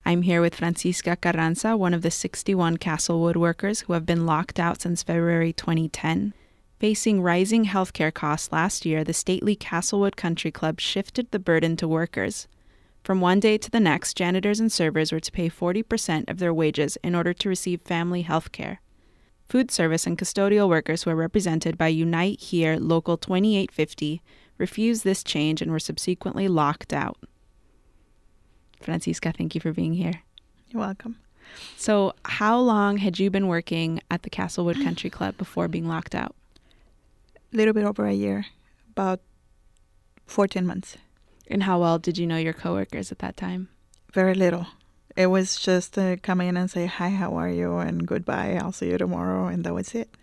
I'm here with Francisca Carranza, one of the 61 Castlewood workers who have been locked out since February 2010. Facing rising healthcare costs last year, the stately Castlewood Country Club shifted the burden to workers. From one day to the next, janitors and servers were to pay 40% of their wages in order to receive family health care. Food service and custodial workers who are represented by Unite Here Local 2850 refused this change and were subsequently locked out. Francisca, thank you for being here. You're welcome. So how long had you been working at the Castlewood Country Club before being locked out? A little bit over a year, about 14 months. And how well did you know your coworkers at that time? Very little. It was just come in and say, hi, how are you? And goodbye, I'll see you tomorrow. And that was it.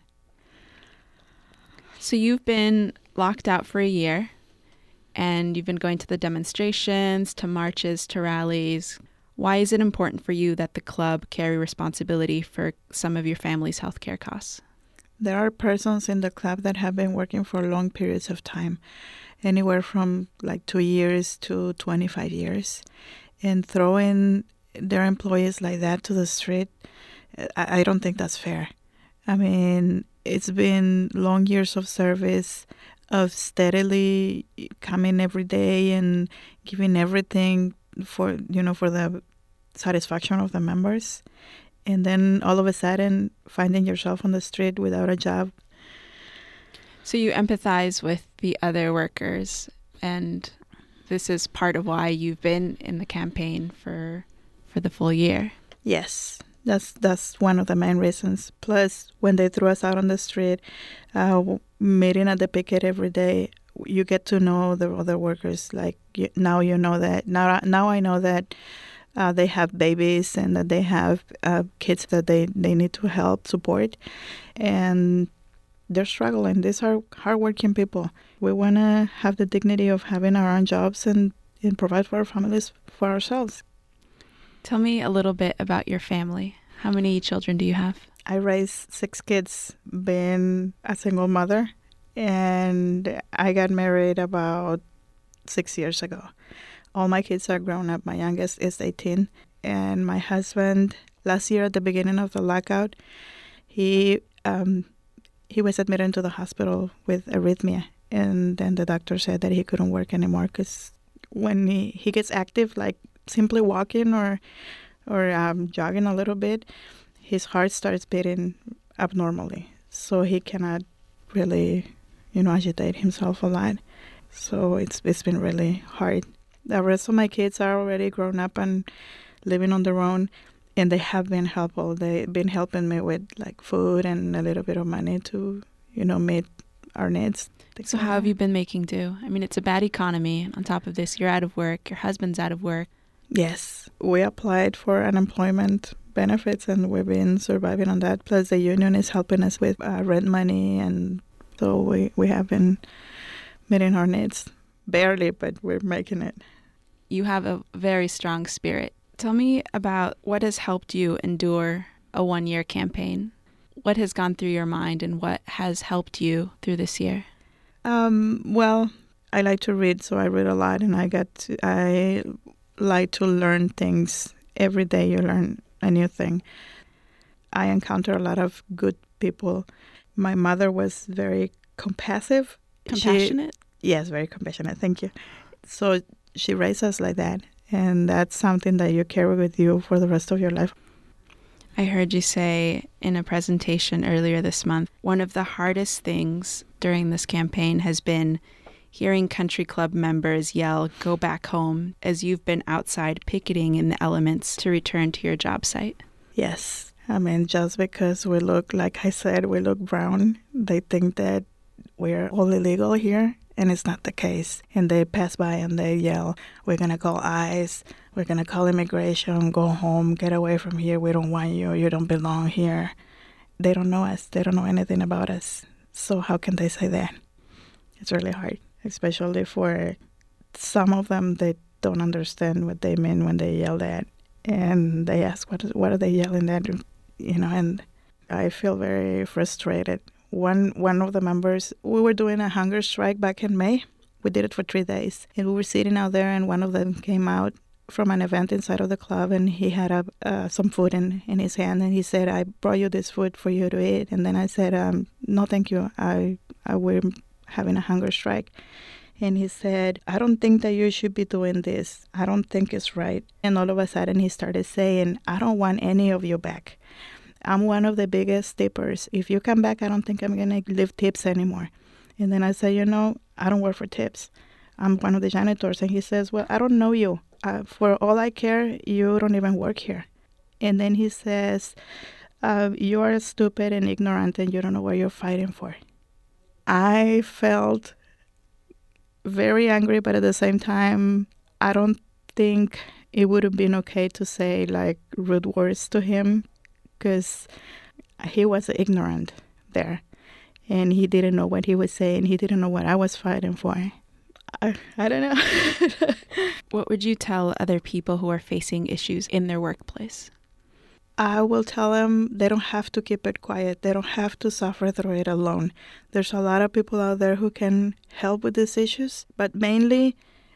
So you've been locked out for a year, and you've been going to the demonstrations, to marches, to rallies. Why is it important for you that the club carry responsibility for some of your family's healthcare costs? There are persons in the club that have been working for long periods of time, anywhere from like 2 years to 25 years. And throwing their employees like that to the street, I don't think that's fair. I mean, it's been long years of service, of steadily coming every day and giving everything for the satisfaction of the members. And then all of a sudden finding yourself on the street without a job. So you empathize with the other workers, and this is part of why you've been in the campaign for the full year. Yes, that's one of the main reasons. Plus, when they threw us out on the street, meeting at the picket every day, you get to know the other workers. Like now you know that. Now I know that they have babies and that they have kids that they need to help support. And they're struggling. These are hardworking people. We want to have the dignity of having our own jobs and provide for our families, for ourselves. Tell me a little bit about your family. How many children do you have? I raised 6 kids, being a single mother, and I got married about 6 years ago. All my kids are grown up. My youngest is 18, and my husband, last year at the beginning of the lockout, he was admitted into the hospital with arrhythmia, and then the doctor said that he couldn't work anymore because when he gets active, like simply walking or jogging a little bit, his heart starts beating abnormally. So he cannot really, agitate himself a lot. So it's been really hard. The rest of my kids are already grown up and living on their own, and they have been helpful. They've been helping me with like food and a little bit of money to, meet our needs. So how have you been making do? I mean, it's a bad economy. On top of this, you're out of work. Your husband's out of work. Yes, we applied for unemployment benefits and we've been surviving on that. Plus the union is helping us with rent money, and so we have been meeting our needs. Barely, but we're making it. You have a very strong spirit. Tell me about what has helped you endure a 1-year campaign. What has gone through your mind and what has helped you through this year? Well, I like to read, so I read a lot, and I like to learn things. Every day you learn a new thing. I encounter a lot of good people. My mother was very compassionate. Yes, very compassionate. Thank you. So she raised us like that, and that's something that you carry with you for the rest of your life. I heard you say in a presentation earlier this month, one of the hardest things during this campaign has been hearing country club members yell, "Go back home," as you've been outside picketing in the elements to return to your job site. Yes. I mean, just because we look, like I said, we look brown, they think that we're all illegal here, and it's not the case. And they pass by and they yell, "We're going to call ICE, we're going to call immigration, go home, get away from here, we don't want you, you don't belong here." They don't know us, they don't know anything about us. So how can they say that? It's really hard, especially for some of them. They don't understand what they mean when they yell that. And they ask, what are they yelling at? And I feel very frustrated. One of the members, we were doing a hunger strike back in May. We did it for 3 days. And we were sitting out there, and one of them came out from an event inside of the club, and he had some food in his hand, and he said, "I brought you this food for you to eat." And then I said, "No, thank you. We're having a hunger strike." And he said, "I don't think that you should be doing this. I don't think it's right." And all of a sudden he started saying, "I don't want any of you back. I'm one of the biggest tippers. If you come back, I don't think I'm going to leave tips anymore." And then I said, "I don't work for tips. I'm one of the janitors." And he says, "Well, I don't know you. For all I care, you don't even work here." And then he says, "You are stupid and ignorant and you don't know what you're fighting for." I felt very angry, but at the same time, I don't think it would have been okay to say like rude words to him, because he was ignorant there and he didn't know what he was saying. He didn't know what I was fighting for. I don't know. What would you tell other people who are facing issues in their workplace? I will tell them they don't have to keep it quiet. They don't have to suffer through it alone. There's a lot of people out there who can help with these issues, but mainly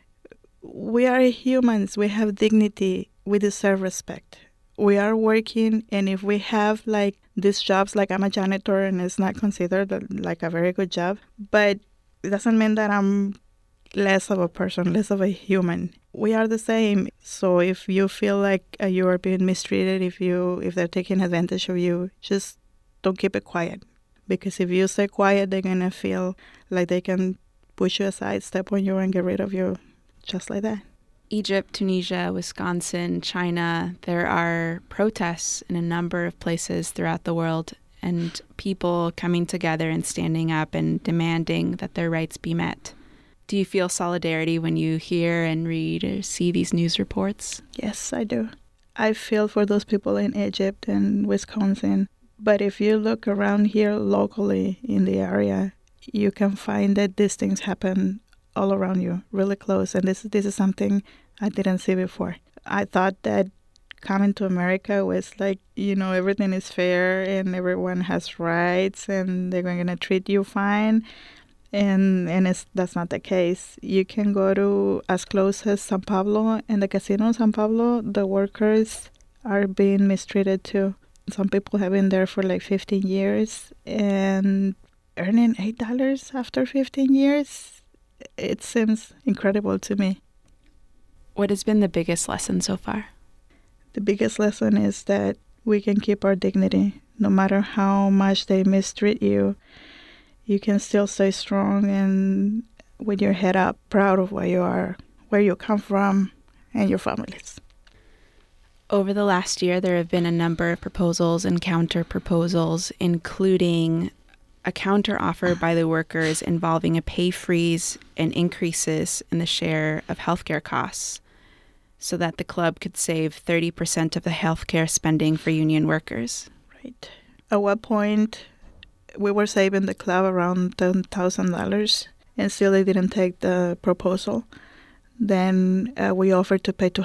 we are humans. We have dignity. We deserve respect. We are working, and if we have like these jobs, like I'm a janitor and it's not considered like a very good job, but it doesn't mean that I'm less of a person, less of a human. We are the same. So if you feel like you are being mistreated, if they're taking advantage of you, just don't keep it quiet. Because if you stay quiet, they're going to feel like they can push you aside, step on you, and get rid of you just like that. Egypt, Tunisia, Wisconsin, China, there are protests in a number of places throughout the world, and people coming together and standing up and demanding that their rights be met. Do you feel solidarity when you hear and read or see these news reports? Yes, I do. I feel for those people in Egypt and Wisconsin. But if you look around here locally in the area, you can find that these things happen all around you, really close. And this is something I didn't see before. I thought that coming to America was like, everything is fair and everyone has rights and they're going to treat you fine. And that's not the case. You can go to as close as San Pablo, and the casino in San Pablo, the workers are being mistreated too. Some people have been there for like 15 years and earning $8 after 15 years. It seems incredible to me. What has been the biggest lesson so far? The biggest lesson is that we can keep our dignity. No matter how much they mistreat you, you can still stay strong and with your head up, proud of where you are, where you come from, and your families. Over the last year, there have been a number of proposals and counter-proposals, including a counter-offer by the workers involving a pay freeze and increases in the share of healthcare costs so that the club could save 30% of the healthcare spending for union workers. Right. At what point we were saving the club around $10,000, and still they didn't take the proposal. Then we offered to pay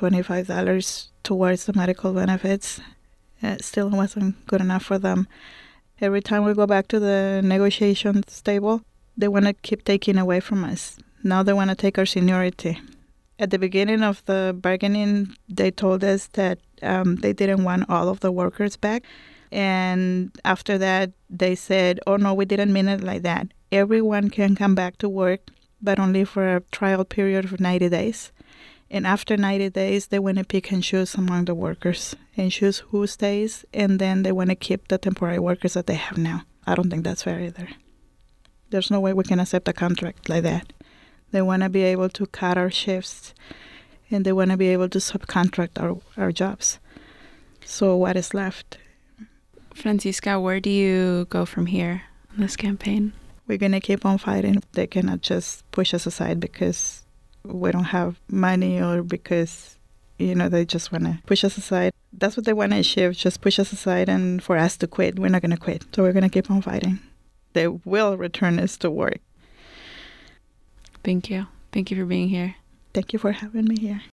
$225 towards the medical benefits. Still wasn't good enough for them. Every time we go back to the negotiations table, they want to keep taking away from us. Now they want to take our seniority. At the beginning of the bargaining, they told us that they didn't want all of the workers back. And after that, they said, "Oh, no, we didn't mean it like that. Everyone can come back to work, but only for a trial period of 90 days. And after 90 days, they want to pick and choose among the workers and choose who stays. And then they want to keep the temporary workers that they have now." I don't think that's fair either. There's no way we can accept a contract like that. They want to be able to cut our shifts, and they want to be able to subcontract our jobs. So what is left? Francisca, where do you go from here on this campaign? We're going to keep on fighting. They cannot just push us aside because we don't have money or because, they just want to push us aside. That's what they want to achieve, just push us aside and for us to quit. We're not going to quit. So we're going to keep on fighting. They will return us to work. Thank you. Thank you for being here. Thank you for having me here.